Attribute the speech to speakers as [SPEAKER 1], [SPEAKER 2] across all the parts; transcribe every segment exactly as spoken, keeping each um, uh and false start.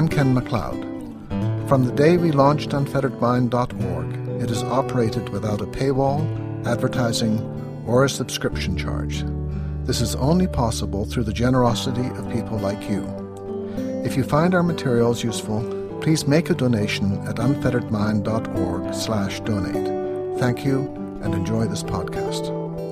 [SPEAKER 1] I'm Ken MacLeod. From the day we launched unfettered mind dot org, it is operated without a paywall, advertising, or a subscription charge. This is only possible through the generosity of people like you. If you find our materials useful, please make a donation at unfettered mind dot org slash donate. Thank you, and enjoy this podcast.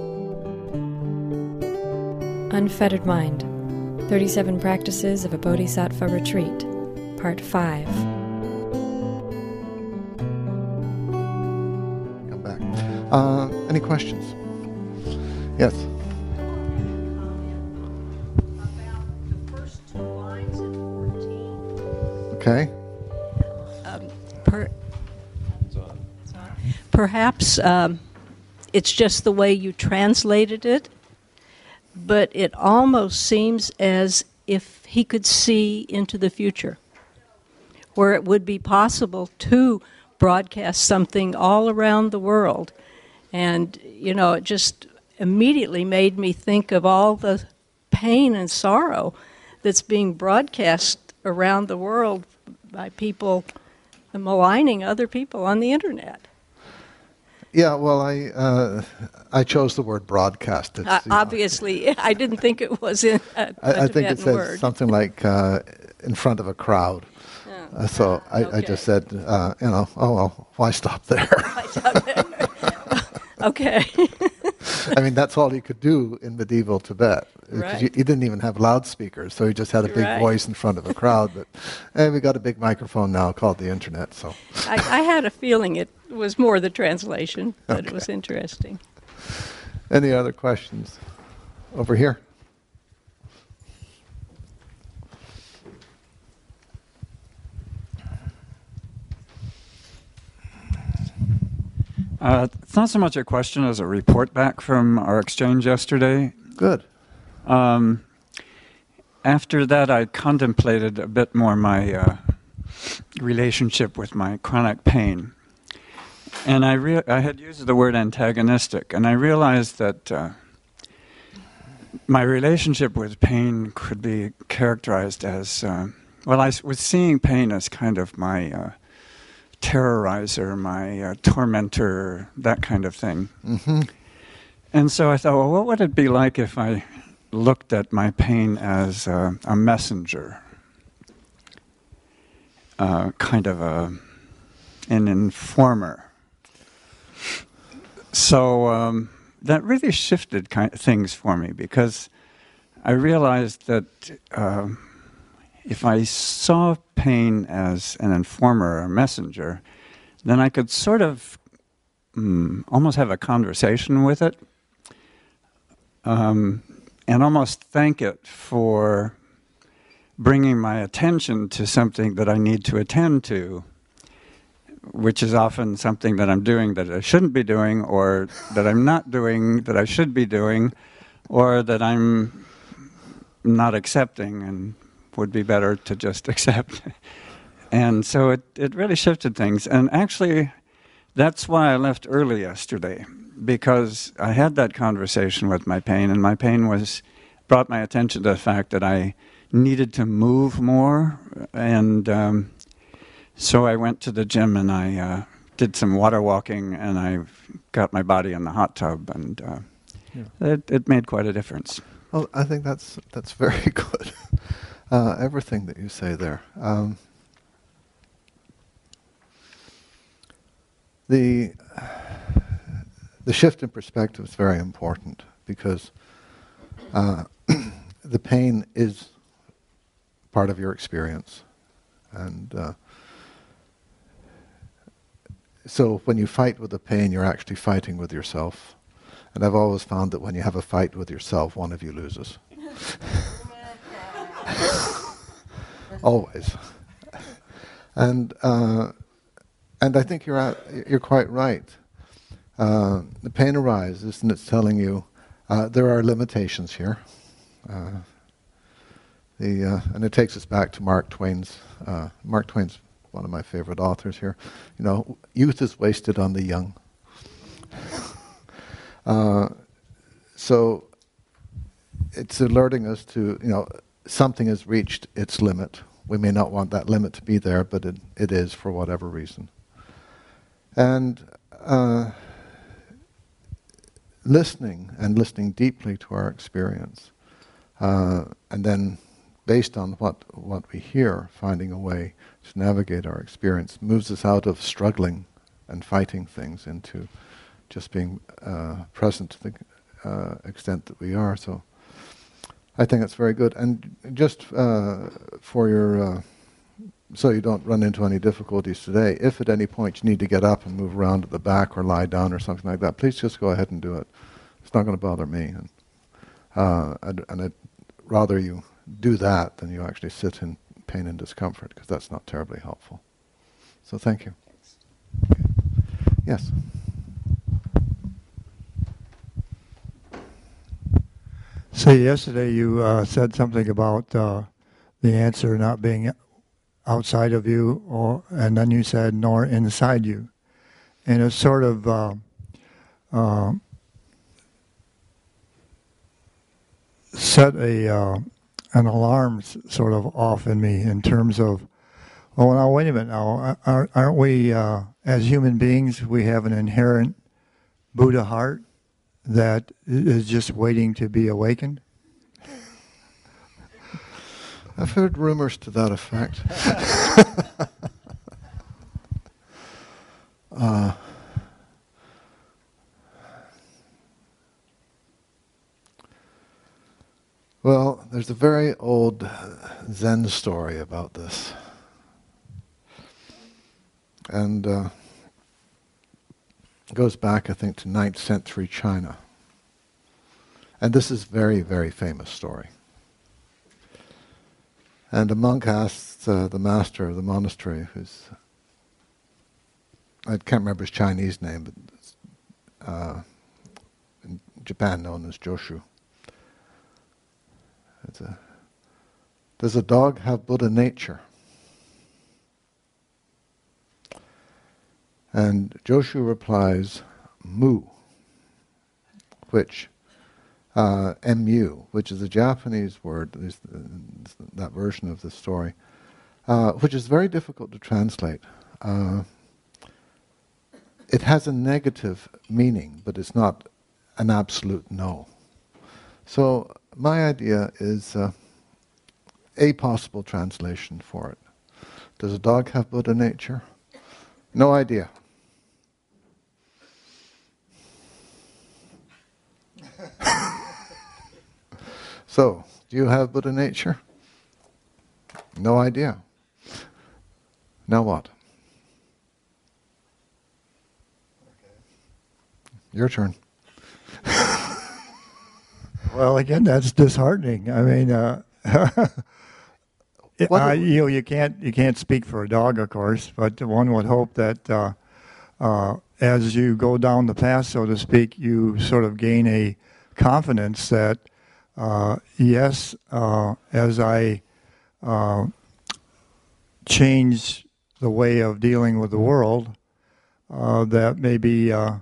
[SPEAKER 2] Unfettered Mind, thirty-seven Practices of a Bodhisattva Retreat, Part five.
[SPEAKER 1] Come back. Uh, any questions? Yes. Okay.
[SPEAKER 3] Um, per, perhaps um, it's just the way you translated it, but it almost seems as if he could see into the future, where it would be possible to broadcast something all around the world. And, you know, it just immediately made me think of all the pain and sorrow that's being broadcast around the world by people maligning other people on the internet.
[SPEAKER 1] Yeah, well, I uh, I chose the word broadcast. It's,
[SPEAKER 3] Uh,
[SPEAKER 1] you know,
[SPEAKER 3] obviously, I didn't think it was in a, a
[SPEAKER 1] I, I think it
[SPEAKER 3] Tibetan
[SPEAKER 1] says
[SPEAKER 3] word.
[SPEAKER 1] something like uh, in front of a crowd.
[SPEAKER 3] Oh,
[SPEAKER 1] Uh, so I,
[SPEAKER 3] okay.
[SPEAKER 1] I just said, uh, you know, oh, well, why stop there?
[SPEAKER 3] Okay.
[SPEAKER 1] I mean, that's all he could do in medieval Tibet.
[SPEAKER 3] Right.
[SPEAKER 1] You, he didn't even have loudspeakers, so he just had a big
[SPEAKER 3] Right.
[SPEAKER 1] voice in front of a crowd. But hey, we got a big microphone now called the internet. So
[SPEAKER 3] I, I had a feeling it was more the translation, but
[SPEAKER 1] Okay.
[SPEAKER 3] it was interesting.
[SPEAKER 1] Any other questions? Over here.
[SPEAKER 4] Uh, it's not so much a question as a report back from our exchange yesterday.
[SPEAKER 1] Good.
[SPEAKER 4] Um, after that, I contemplated a bit more my uh, relationship with my chronic pain. And I, rea- I had used the word antagonistic, and I realized that uh, my relationship with pain could be characterized as, uh, well, I was seeing pain as kind of my uh, terrorizer, my uh, tormentor, that kind of thing.
[SPEAKER 1] Mm-hmm.
[SPEAKER 4] And so I thought, well, what would it be like if I looked at my pain as uh, a messenger, uh, kind of a, an informer? So um, that really shifted kind of things for me, because I realized that uh, if I saw pain as an informer or a messenger, then I could sort of um, almost have a conversation with it, um, and almost thank it for bringing my attention to something that I need to attend to, which is often something that I'm doing that I shouldn't be doing, or that I'm not doing that I should be doing, or that I'm not accepting and would be better to just accept. And so it, it really shifted things. And actually, that's why I left early yesterday, because I had that conversation with my pain, and my pain was brought my attention to the fact that I needed to move more. And um, so I went to the gym and I uh, did some water walking, and I got my body in the hot tub, and uh, yeah. it, it made quite a difference.
[SPEAKER 1] Well, I think that's that's very good. Uh, everything that you say there. Um, the the shift in perspective is very important, because uh, the pain is part of your experience, and uh, so when you fight with the pain, you're actually fighting with yourself. And I've always found that when you have a fight with yourself, one of you loses. Always. And uh, and I think you're at, you're quite right. Uh, the pain arises, and it's telling you uh, there are limitations here. Uh, the uh, and it takes us back to Mark Twain's. Uh, Mark Twain's one of my favorite authors here. You know, youth is wasted on the young. Uh, so it's alerting us to, you know, something has reached its limit. We may not want that limit to be there, but it, it is for whatever reason. And uh, listening, and listening deeply to our experience, uh, and then based on what, what we hear, finding a way to navigate our experience, moves us out of struggling and fighting things into just being uh, present to the uh, extent that we are. So I think it's very good. And just uh, for your, uh, so you don't run into any difficulties today, if at any point you need to get up and move around at the back or lie down or something like that, please just go ahead and do it. It's not going to bother me. And, uh, and, and I'd rather you do that than you actually sit in pain and discomfort, because that's not terribly helpful. So thank you. Okay. Yes.
[SPEAKER 5] So yesterday you uh, said something about uh, the answer not being outside of you, or and then you said nor inside you, and it sort of uh, uh, set a uh, an alarm s- sort of off in me in terms of, oh, now wait a minute, now aren't, aren't we uh, as human beings, we have an inherent Buddha heart that is just waiting to be awakened?
[SPEAKER 1] I've heard rumors to that effect. uh, well, there's a very old Zen story about this. And uh, it goes back, I think, to ninth century China. And this is a very, very famous story. And a monk asked uh, the master of the monastery, who's, I can't remember his Chinese name, but uh, in Japan known as Joshu. It's a, does a dog have Buddha nature? And Joshu replies, mu, which, uh, mu, which is a Japanese word, at least uh, that version of the story, uh, which is very difficult to translate. Uh, it has a negative meaning, but it's not an absolute no. So my idea is uh, a possible translation for it. Does a dog have Buddha nature? No idea. So, do you have Buddha nature? No idea. Now what? Your turn.
[SPEAKER 5] Well, again, that's disheartening. I mean, uh,
[SPEAKER 1] What
[SPEAKER 5] uh,
[SPEAKER 1] do-
[SPEAKER 5] you know, you can't you can't speak for a dog, of course, but one would hope that uh, uh, as you go down the path, so to speak, you sort of gain a confidence that uh, yes, uh, as I uh, change the way of dealing with the world, uh, that maybe uh,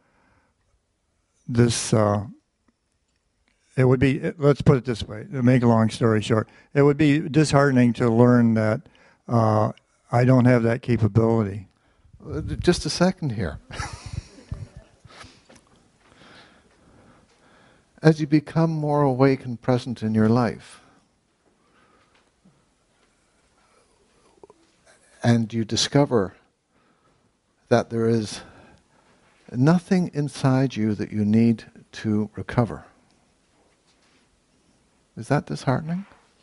[SPEAKER 5] this. Uh, It would be, let's put it this way, to make a long story short, it would be disheartening to learn that uh, I don't have that capability.
[SPEAKER 1] Uh, Just a second here. As you become more awake and present in your life, and you discover that there is nothing inside you that you need to recover, is that disheartening?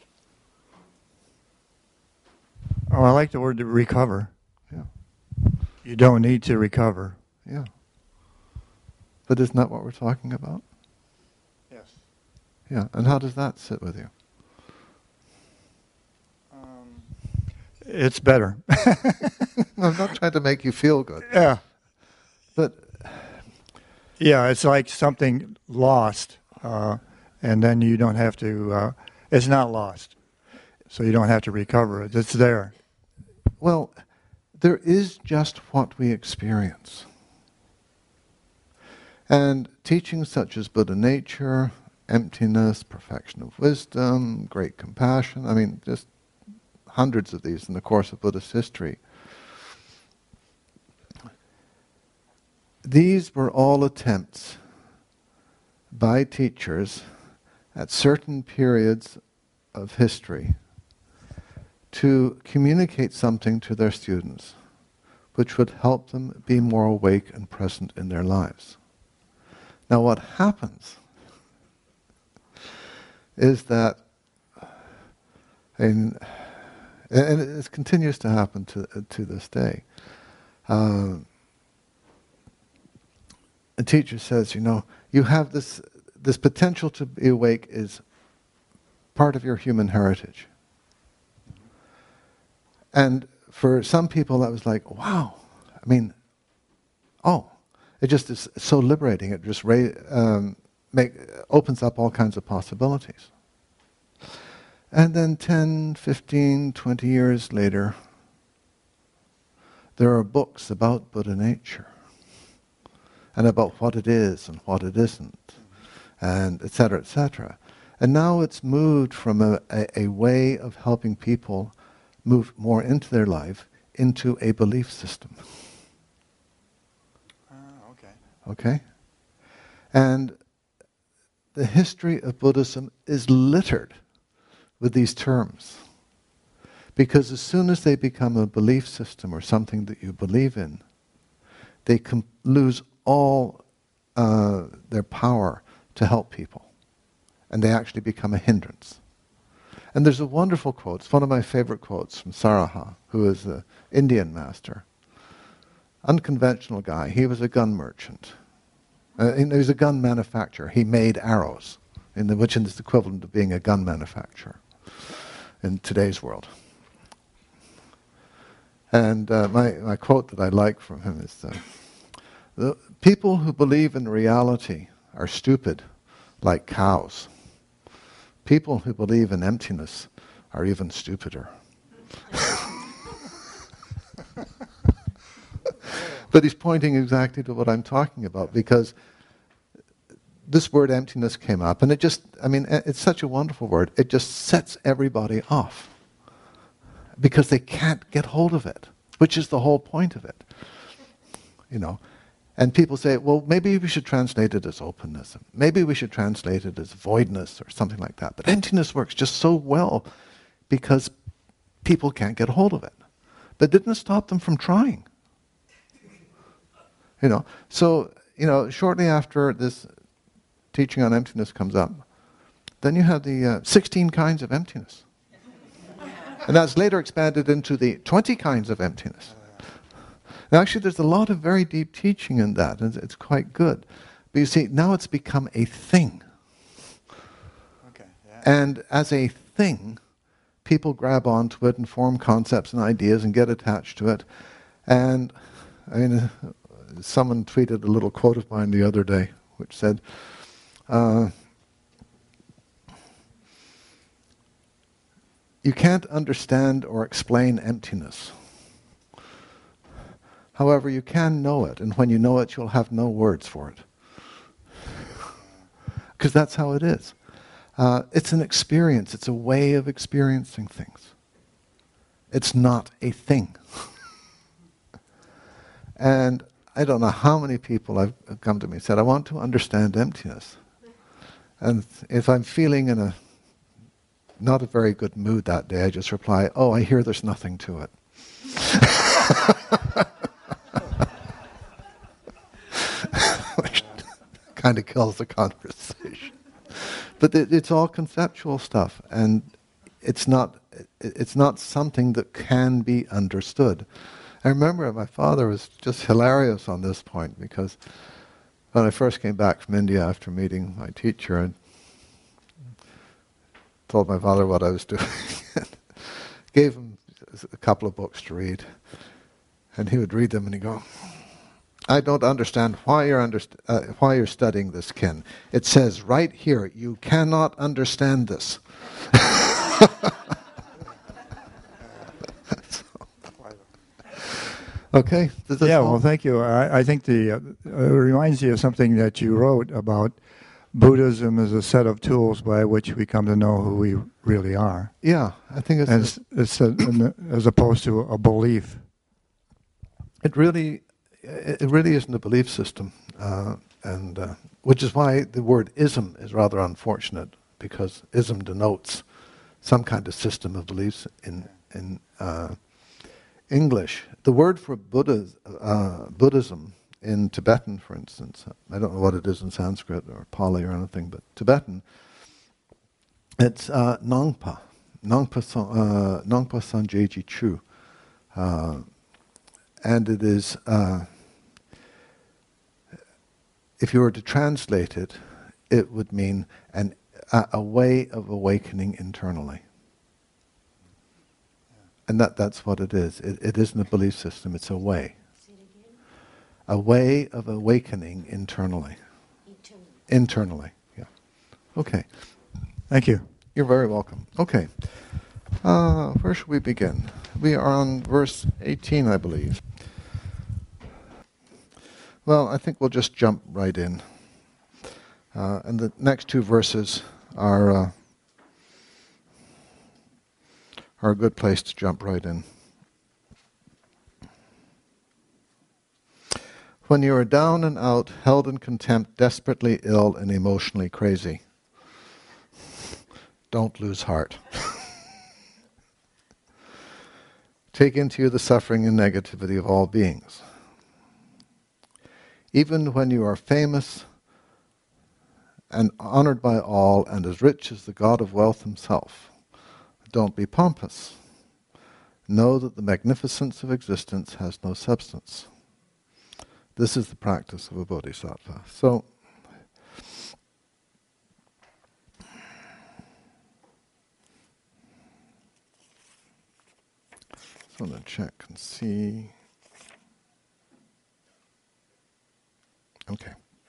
[SPEAKER 5] Oh, I like the word to recover.
[SPEAKER 1] Yeah.
[SPEAKER 5] You don't need to recover.
[SPEAKER 1] Yeah. But isn't that what we're talking about?
[SPEAKER 5] Yes.
[SPEAKER 1] Yeah. And how does that sit with you?
[SPEAKER 5] Um, it's better.
[SPEAKER 1] I'm not trying to make you feel good.
[SPEAKER 5] Yeah.
[SPEAKER 1] But
[SPEAKER 5] Yeah, it's like something lost, uh, and then you don't have to, uh, it's not lost, so you don't have to recover it. It's there.
[SPEAKER 1] well, there is just what we experience. And teachings such as Buddha nature, emptiness, perfection of wisdom, great compassion, I mean, just hundreds of these in the course of Buddhist history. These were all attempts by teachers at certain periods of history to communicate something to their students which would help them be more awake and present in their lives. Now what happens is that, and, and it continues to happen to, to this day, uh, a teacher says, you know, you have this, this potential to be awake is part of your human heritage. And for some people that was like, wow, I mean, oh, it just is so liberating. It just ra- um, make, opens up all kinds of possibilities. And then ten, fifteen, twenty years later, there are books about Buddha nature and about what it is and what it isn't, and et cetera, et cetera. And now it's moved from a, a, a way of helping people move more into their life into a belief system.
[SPEAKER 4] Uh, okay.
[SPEAKER 1] Okay? And the history of Buddhism is littered with these terms. Because as soon as they become a belief system or something that you believe in, they com- lose all uh, their power to help people. And they actually become a hindrance. And there's a wonderful quote, it's one of my favorite quotes from Saraha, who is an Indian master. Unconventional guy, he was a gun merchant. Uh, he was a gun manufacturer. He made arrows, in the, which is the equivalent of being a gun manufacturer in today's world. And uh, my, my quote that I like from him is, uh, the people who believe in reality are stupid, like cows. People who believe in emptiness are even stupider. But he's pointing exactly to what I'm talking about, because this word emptiness came up, and it just, I mean, it's such a wonderful word. It just sets everybody off because they can't get hold of it, which is the whole point of it. You know, and people say, well, maybe we should translate it as openness. Maybe we should translate it as voidness or something like that. But emptiness works just so well because people can't get hold of it. But it didn't stop them from trying. You know, so, you know, shortly after this teaching on emptiness comes up, then you have the uh, sixteen kinds of emptiness. And that's later expanded into the twenty kinds of emptiness. Now, actually, there's a lot of very deep teaching in that, and it's quite good. But you see, now it's become a thing.
[SPEAKER 4] Okay. Yeah.
[SPEAKER 1] And as a thing, people grab onto it and form concepts and ideas and get attached to it. And, I mean, uh, someone tweeted a little quote of mine the other day, which said, uh, you can't understand or explain emptiness. However, you can know it, and when you know it, you'll have no words for it. Because that's how it is. Uh, it's an experience. It's a way of experiencing things. It's not a thing. And I don't know how many people have come to me and said, I want to understand emptiness. And if I'm feeling in a not a very good mood that day, I just reply, oh, I hear there's nothing to it. Which kind of kills the conversation. But it, it's all conceptual stuff, and it's not it, it's not something that can be understood. I remember my father was just hilarious on this point, because when I first came back from India after meeting my teacher, and told my father what I was doing, gave him a couple of books to read, and he would read them and he'd go, I don't understand why you're underst- uh, why you're studying this, Ken. It says right here, you cannot understand this. Okay.
[SPEAKER 5] Yeah, well, thank you. I, I think the uh, it reminds you of something that you wrote about Buddhism is a set of tools by which we come to know who we really are,
[SPEAKER 1] Yeah, I think it's,
[SPEAKER 5] as, it's a, as opposed to a belief.
[SPEAKER 1] it really, it really isn't a belief system, uh, and uh, which is why the word ism is rather unfortunate, because ism denotes some kind of system of beliefs in in uh, English. The word for Buddha, uh, Buddhism in Tibetan, for instance, I don't know what it is in Sanskrit or Pali or anything, but Tibetan, it's uh, Nongpa, Nongpa, uh, Nongpa Sanjeji Chu, uh, and it is, uh, if you were to translate it, it would mean an a, a way of awakening internally. And that, that's what it is. It, it isn't a belief system, it's a way. A way of awakening internally. Internally. Internally, yeah. Okay.
[SPEAKER 5] Thank you.
[SPEAKER 1] You're very welcome. Okay. Uh, where should we begin? We are on verse eighteen, I believe. Well, I think we'll just jump right in. Uh, and the next two verses are, uh, are a good place to jump right in. When you are down and out, held in contempt, desperately ill and emotionally crazy, don't lose heart. Take into you the suffering and negativity of all beings. Even when you are famous and honored by all and as rich as the God of wealth himself, don't be pompous. Know that the magnificence of existence has no substance. This is the practice of a bodhisattva. So, so I'm going to check and see. Okay.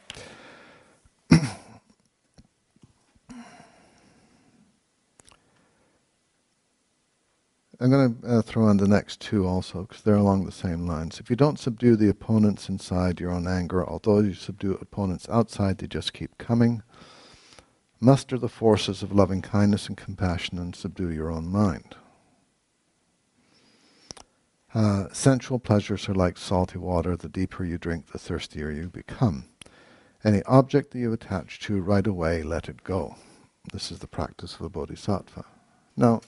[SPEAKER 1] I'm going to uh, throw in the next two also, because they're along the same lines. If you don't subdue the opponents inside your own anger, although you subdue opponents outside, they just keep coming. Muster the forces of loving kindness and compassion and subdue your own mind. Uh, sensual pleasures are like salty water. The deeper you drink, the thirstier you become. Any object that you attach to, right away let it go. This is the practice of a bodhisattva. Now,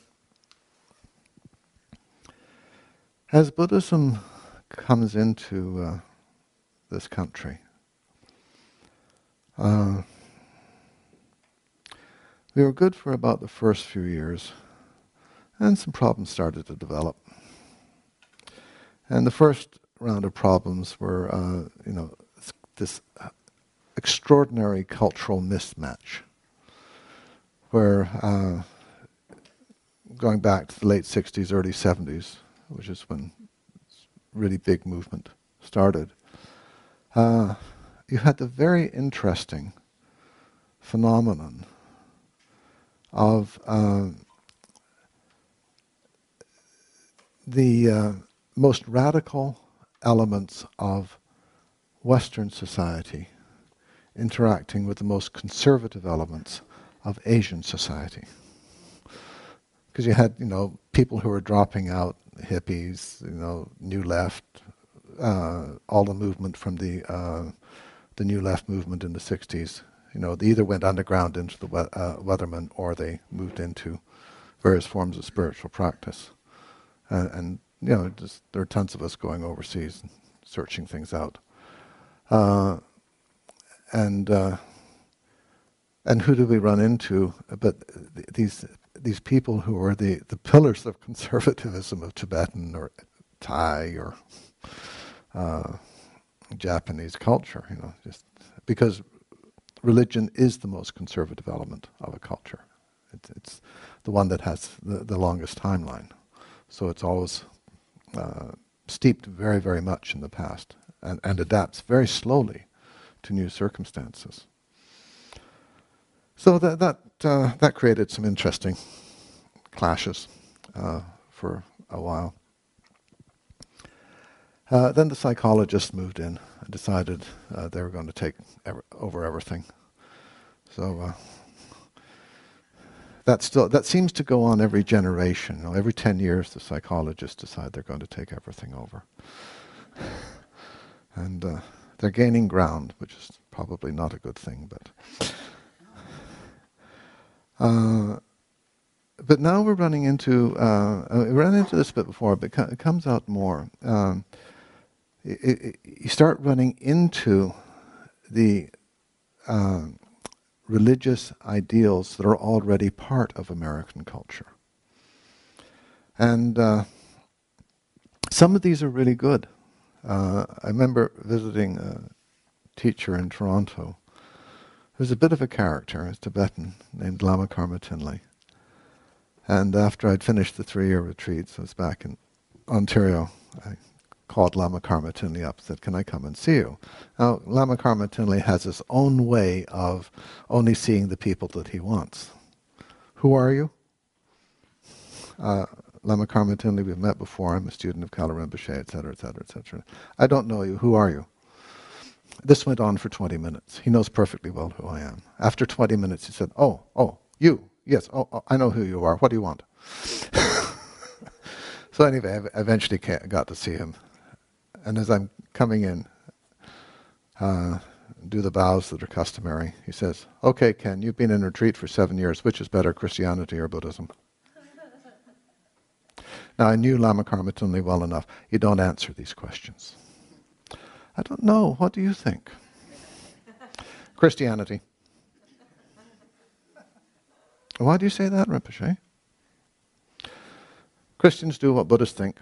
[SPEAKER 1] as Buddhism comes into uh, this country, uh, we were good for about the first few years, and some problems started to develop. And the first round of problems were, uh, you know, this extraordinary cultural mismatch, where uh, going back to the late sixties, early seventies, which is when really big movement started, uh, you had the very interesting phenomenon of uh, the uh, most radical elements of Western society interacting with the most conservative elements of Asian society. Because you had, you know, people who were dropping out, hippies, you know, New Left, uh, all the movement from the uh, the New Left movement in the sixties. You know, they either went underground into the we- uh, Weatherman, or they moved into various forms of spiritual practice. Uh, and you know, just, there are tons of us going overseas and searching things out. Uh, and uh, and who do we run into? But th- these. These people who are the, the pillars of conservatism of Tibetan or Thai or uh, Japanese culture, you know, just because religion is the most conservative element of a culture. It's, it's the one that has the, the longest timeline. So it's always uh, steeped very, very much in the past and, and adapts very slowly to new circumstances. So that that uh, that created some interesting clashes uh, for a while. Uh, then the psychologists moved in and decided uh, they were going to take ever, over everything. So uh, that still that seems to go on every generation. You know, every ten years, the psychologists decide they're going to take everything over, and uh, they're gaining ground, which is probably not a good thing. But uh, but now we're running into uh, we ran into this a bit before, but it comes out more. Um, it, it, you start running into the uh, religious ideals that are already part of American culture. And uh, some of these are really good. Uh, I remember visiting a teacher in Toronto who's a bit of a character, a Tibetan named Lama Karma Tinley. And after I'd finished the three-year retreats, I was back in Ontario. I called Lama Karma Tinley up and said, can I come and see you? Now, Lama Karma Tinley has his own way of only seeing the people that he wants. Who are you? Uh, Lama Karma Tinley, we've met before. I'm a student of Kala Rinpoche, et cetera, et cetera, et cetera. I don't know you. Who are you? This went on for twenty minutes. He knows perfectly well who I am. After twenty minutes, he said, oh, oh, you. Yes, oh, oh, I know who you are. What do you want? So anyway, I eventually got to see him. And as I'm coming in, uh, do the bows that are customary, he says, okay, Ken, you've been in retreat for seven years. Which is better, Christianity or Buddhism? Now, I knew Lama Karma Tinley well enough. You don't answer these questions. I don't know. What do you think? Christianity. Why do you say that, Rinpoche? Christians do what Buddhists think.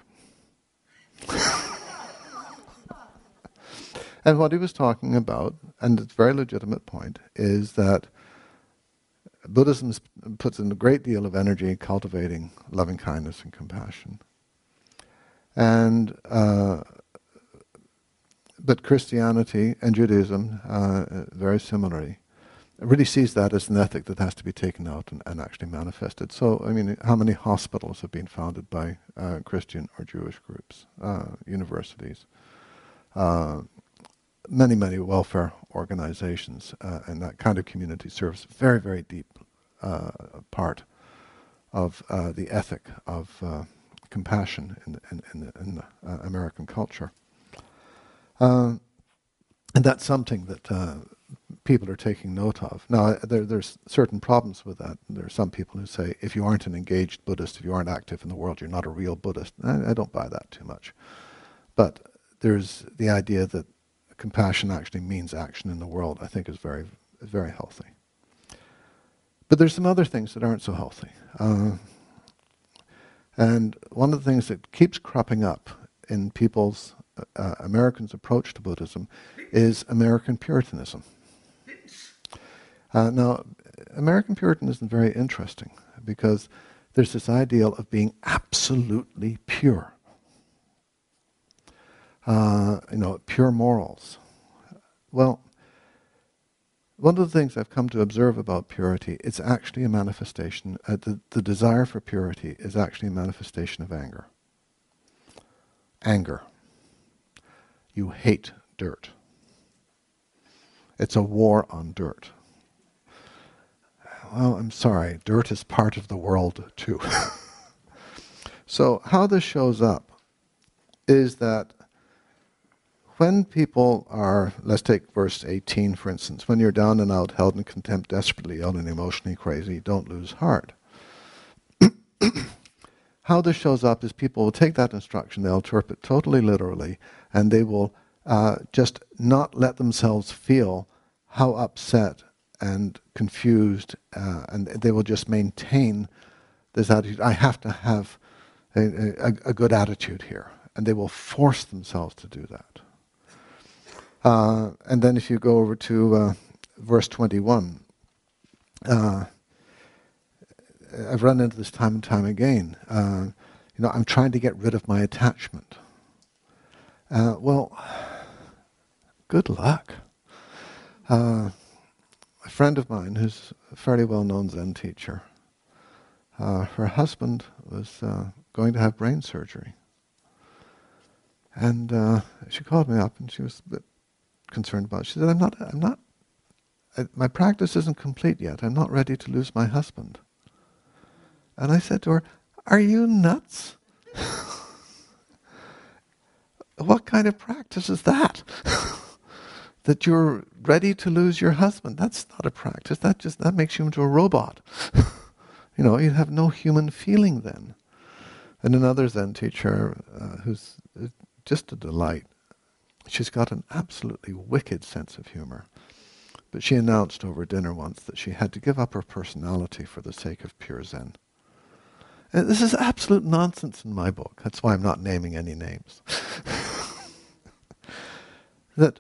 [SPEAKER 1] And what he was talking about, and it's a very legitimate point, is that Buddhism puts in a great deal of energy cultivating loving kindness and compassion. And uh, but Christianity and Judaism, uh, very similarly, really sees that as an ethic that has to be taken out and, and actually manifested. So, I mean, how many hospitals have been founded by uh, Christian or Jewish groups, uh, universities, uh, many, many welfare organizations, uh, and that kind of community service, very, very deep uh, part of uh, the ethic of uh, compassion in, in, in, the, in the uh, American culture. Uh, and that's something that uh, people are taking note of. Now, there, there's certain problems with that. There are some people who say, if you aren't an engaged Buddhist, if you aren't active in the world, you're not a real Buddhist. I, I don't buy that too much. But there's the idea that compassion actually means action in the world, I think is very, very healthy. But there's some other things that aren't so healthy. Uh, and one of the things that keeps cropping up in people's, uh, Americans' approach to Buddhism is American Puritanism. Uh, now, American Puritanism is very interesting because there's this ideal of being absolutely pure. Uh, you know, pure morals. Well, one of the things I've come to observe about purity, it's actually a manifestation, uh, the, the desire for purity is actually a manifestation of anger. Anger. You hate dirt. It's a war on dirt. Well, I'm sorry, dirt is part of the world too. So how this shows up is that when people are, let's take verse eighteen for instance, when you're down and out, held in contempt, desperately ill and emotionally crazy, don't lose heart. How this shows up is people will take that instruction, they'll interpret totally literally, and they will uh, just not let themselves feel how upset and confused, uh, and they will just maintain this attitude. I have to have a, a, a good attitude here, and they will force themselves to do that. Uh, and then if you go over to uh, verse twenty-one, uh, I've run into this time and time again. Uh, you know, I'm trying to get rid of my attachment. Uh, well, good luck. Uh, a friend of mine who's a fairly well-known Zen teacher, uh, her husband was uh, going to have brain surgery. And uh, she called me up and she was a bit concerned about it. She said, I'm not, I'm not I, my practice isn't complete yet. I'm not ready to lose my husband. And I said to her, are you nuts? What kind of practice is that? That you're ready to lose your husband? That's not a practice. That just that makes you into a robot. You know, you have no human feeling then. And another Zen teacher, uh, who's just a delight, she's got an absolutely wicked sense of humor. But she announced over dinner once that she had to give up her personality for the sake of pure Zen. And this is absolute nonsense in my book. That's why I'm not naming any names. That,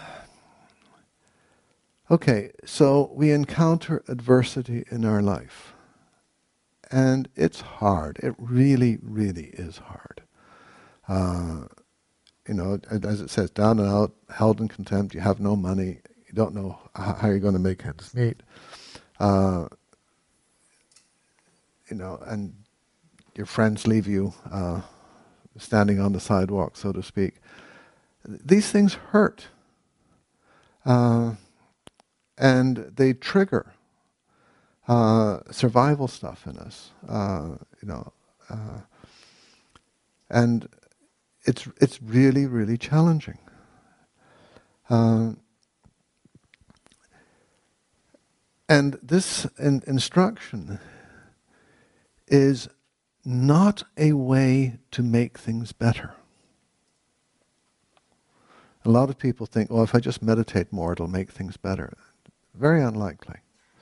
[SPEAKER 1] okay, so we encounter adversity in our life. And it's hard. It really, really is hard. Uh, you know, as it says, down and out, held in contempt, you have no money, you don't know how you're going to make ends meet. Uh, you know, and your friends leave you uh, standing on the sidewalk, so to speak. These things hurt. Uh, and they trigger uh, survival stuff in us, uh, you know. Uh, and it's it's really, really challenging. Uh, and this in, instruction is not a way to make things better. A lot of people think, oh, if I just meditate more, it'll make things better. Very unlikely.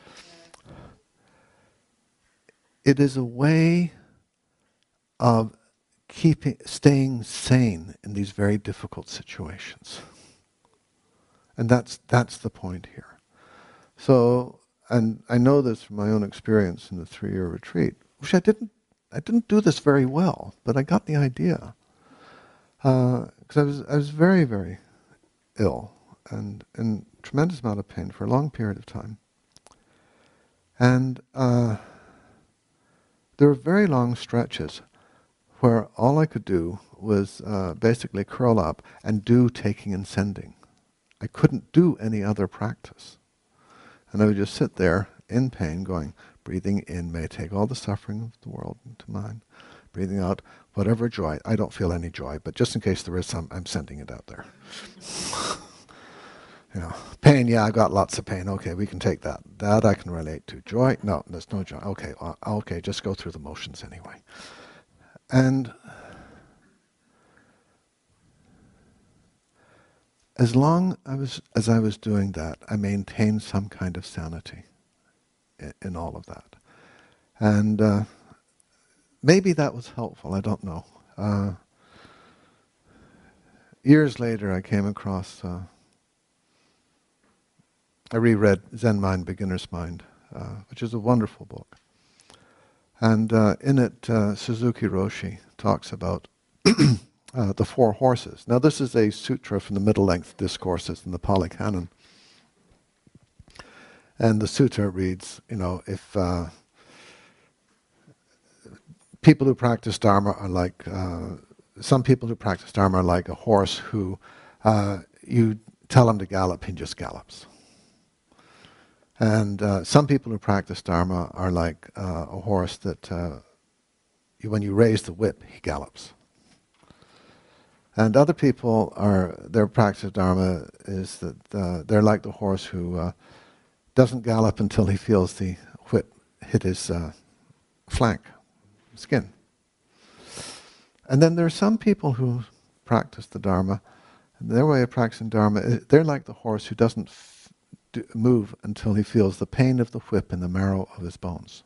[SPEAKER 1] It is a way of keeping, staying sane in these very difficult situations. And that's that's the point here. So, and I know this from my own experience in the three-year retreat, which I didn't, I didn't do this very well, but I got the idea. Because uh, I was, I was very, very ill and in tremendous amount of pain for a long period of time. And uh, there were very long stretches where all I could do was uh, basically curl up and do taking and sending. I couldn't do any other practice. And I would just sit there in pain going, breathing in may take all the suffering of the world into mine. Breathing out, whatever joy. I don't feel any joy, but just in case there is some, I'm sending it out there. You know, pain, yeah, I got lots of pain. Okay, we can take that. That I can relate to. Joy, no, there's no joy. Okay, uh, okay, just go through the motions anyway. And as long I was, as I was doing that, I maintained some kind of sanity in, in all of that. And uh, maybe that was helpful, I don't know. Uh, years later, I came across... Uh, I reread Zen Mind, Beginner's Mind, uh, which is a wonderful book. And uh, in it, uh, Suzuki Roshi talks about uh, the four horses. Now this is a sutra from the middle-length discourses in the Pali Canon. And the sutra reads, you know, if uh, people who practice Dharma are like, uh, some people who practice Dharma are like a horse who uh, you tell him to gallop, he just gallops. And uh, some people who practice Dharma are like uh, a horse that uh, you, when you raise the whip, he gallops. And other people are, their practice of Dharma is that uh, they're like the horse who uh, doesn't gallop until he feels the whip hit his uh, flank, skin. And then there are some people who practice the Dharma, and their way of practicing Dharma, they're like the horse who doesn't Do, move until he feels the pain of the whip in the marrow of his bones.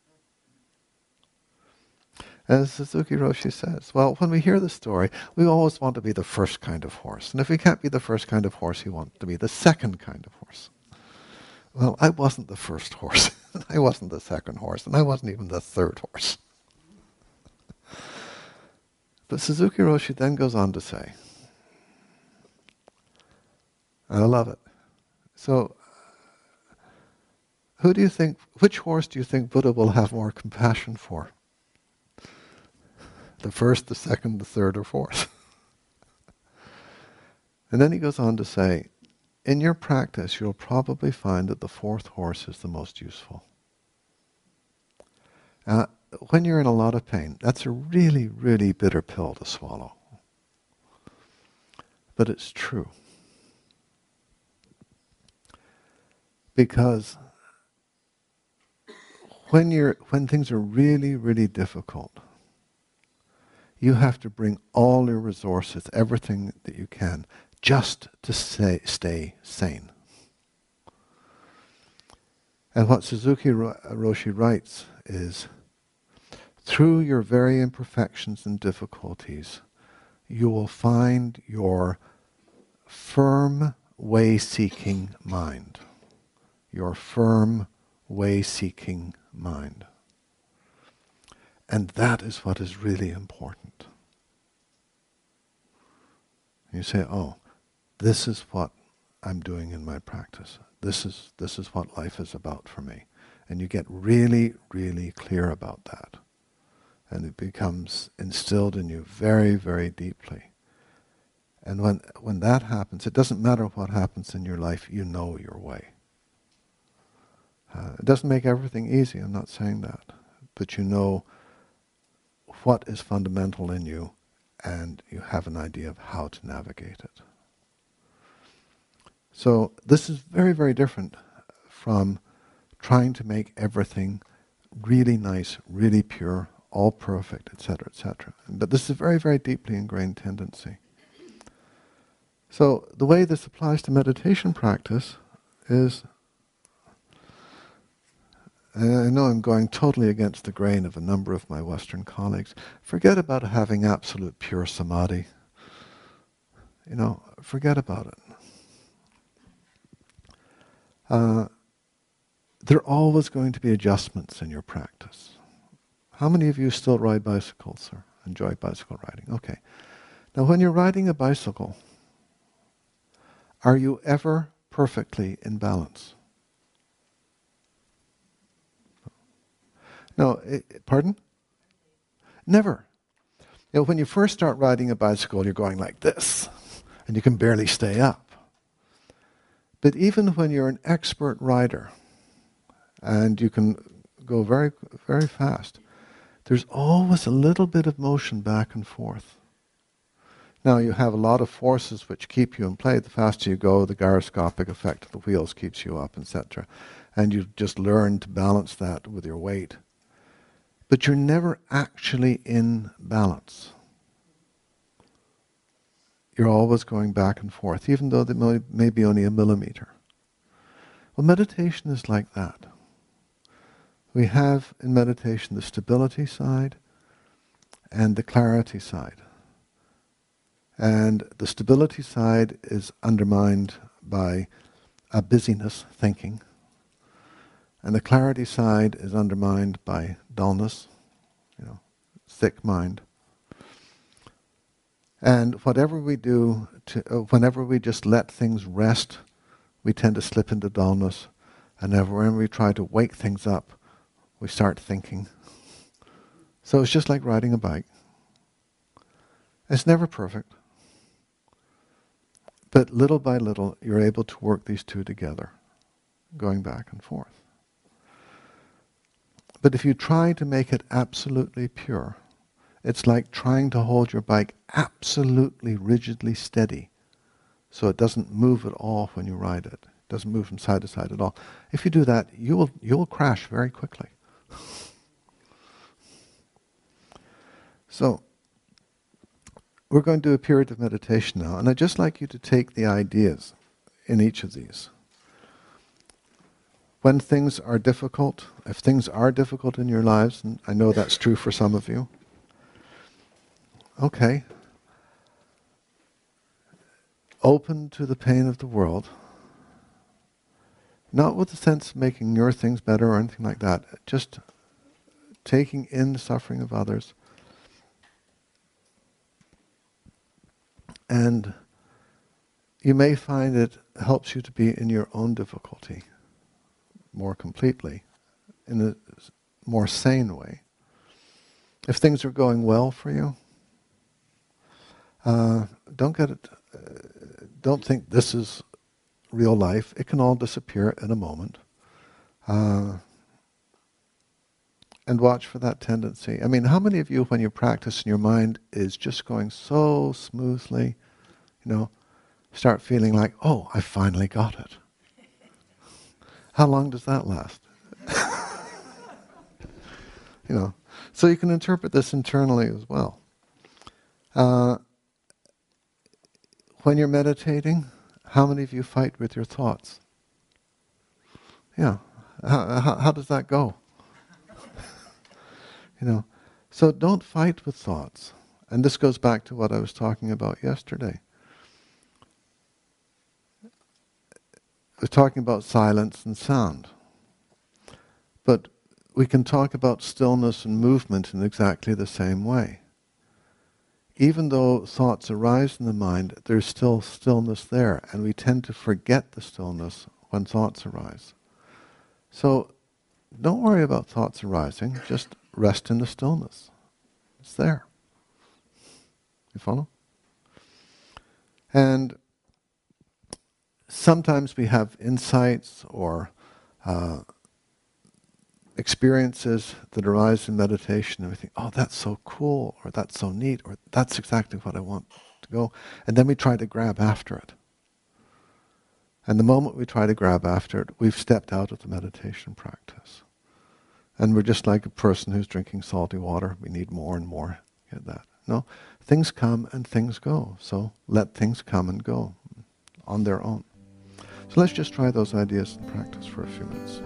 [SPEAKER 1] As Suzuki Roshi says, well, when we hear the story, we always want to be the first kind of horse. And if we can't be the first kind of horse, we want to be the second kind of horse. Well, I wasn't the first horse. I wasn't the second horse. And I wasn't even the third horse. But Suzuki Roshi then goes on to say, and I love it, so, who do you think, which horse do you think Buddha will have more compassion for? The first, the second, the third, or fourth? And then he goes on to say, in your practice, you'll probably find that the fourth horse is the most useful. Uh, when you're in a lot of pain, that's a really, really bitter pill to swallow. But it's true. Because when you're when things are really, really difficult, you have to bring all your resources, everything that you can, just to stay, stay sane. And what Suzuki Roshi writes is, through your very imperfections and difficulties, you will find your firm way-seeking mind. Your firm way-seeking mind. And that is what is really important. You say, oh, this is what I'm doing in my practice. This is this is what life is about for me. And you get really, really clear about that. And it becomes instilled in you very, very deeply. And when when that happens, it doesn't matter what happens in your life, you know your way. Uh, it doesn't make everything easy, I'm not saying that. But you know what is fundamental in you, and you have an idea of how to navigate it. So this is very, very different from trying to make everything really nice, really pure, all perfect, et cetera, et cetera. But this is a very, very deeply ingrained tendency. So the way this applies to meditation practice is, I know I'm going totally against the grain of a number of my Western colleagues. Forget about having absolute pure samadhi. You know, forget about it. Uh, there are always going to be adjustments in your practice. How many of you still ride bicycles or enjoy bicycle riding? Okay. Now when you're riding a bicycle, are you ever perfectly in balance? No, it, pardon? Never. You know, when you first start riding a bicycle, you're going like this, and you can barely stay up. But even when you're an expert rider, and you can go very, very fast, there's always a little bit of motion back and forth. Now you have a lot of forces which keep you in play. The faster you go, the gyroscopic effect of the wheels keeps you up, et cetera. And you just learn to balance that with your weight. But you're never actually in balance. You're always going back and forth, even though they may, may be only a millimeter. Well, meditation is like that. We have in meditation the stability side and the clarity side. And the stability side is undermined by a busyness, thinking. And the clarity side is undermined by dullness, you know, thick mind. And whatever we do, to, uh, whenever we just let things rest, we tend to slip into dullness. And whenever we try to wake things up, we start thinking. So it's just like riding a bike. It's never perfect. But little by little, you're able to work these two together, going back and forth. But if you try to make it absolutely pure, it's like trying to hold your bike absolutely rigidly steady so it doesn't move at all when you ride it. It doesn't move from side to side at all. If you do that, you will you will crash very quickly. So, we're going to do a period of meditation now, and I'd just like you to take the ideas in each of these. When things are difficult, if things are difficult in your lives, and I know that's true for some of you, okay, open to the pain of the world, not with the sense of making your things better or anything like that, just taking in the suffering of others. And you may find it helps you to be in your own difficulty more completely, in a more sane way. If things are going well for you, uh, don't get it. Uh, don't think this is real life. It can all disappear in a moment. Uh, and watch for that tendency. I mean, how many of you, when you practice and your mind is just going so smoothly, you know, start feeling like, oh, I finally got it? How long does that last? You know, so you can interpret this internally as well. Uh, when you're meditating, how many of you fight with your thoughts? Yeah. How, how, how does that go? You know, so don't fight with thoughts. And this goes back to what I was talking about yesterday. I was talking about silence and sound. But we can talk about stillness and movement in exactly the same way. Even though thoughts arise in the mind, there's still stillness there, and we tend to forget the stillness when thoughts arise. So don't worry about thoughts arising, just rest in the stillness. It's there. You follow? And sometimes we have insights or uh, experiences that arise in meditation, and we think, oh, that's so cool, or that's so neat, or that's exactly what I want to go. And then we try to grab after it. And the moment we try to grab after it, we've stepped out of the meditation practice. And we're just like a person who's drinking salty water. We need more and more. Get that? No, things come and things go. So let things come and go on their own. So let's just try those ideas in practice for a few minutes.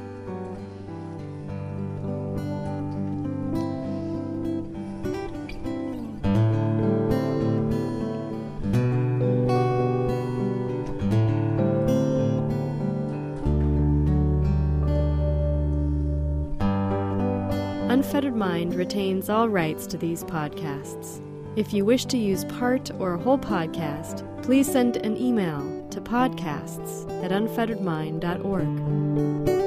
[SPEAKER 2] Unfettered Mind retains all rights to these podcasts. If you wish to use part or a whole podcast, please send an email to podcasts at unfettered mind dot org.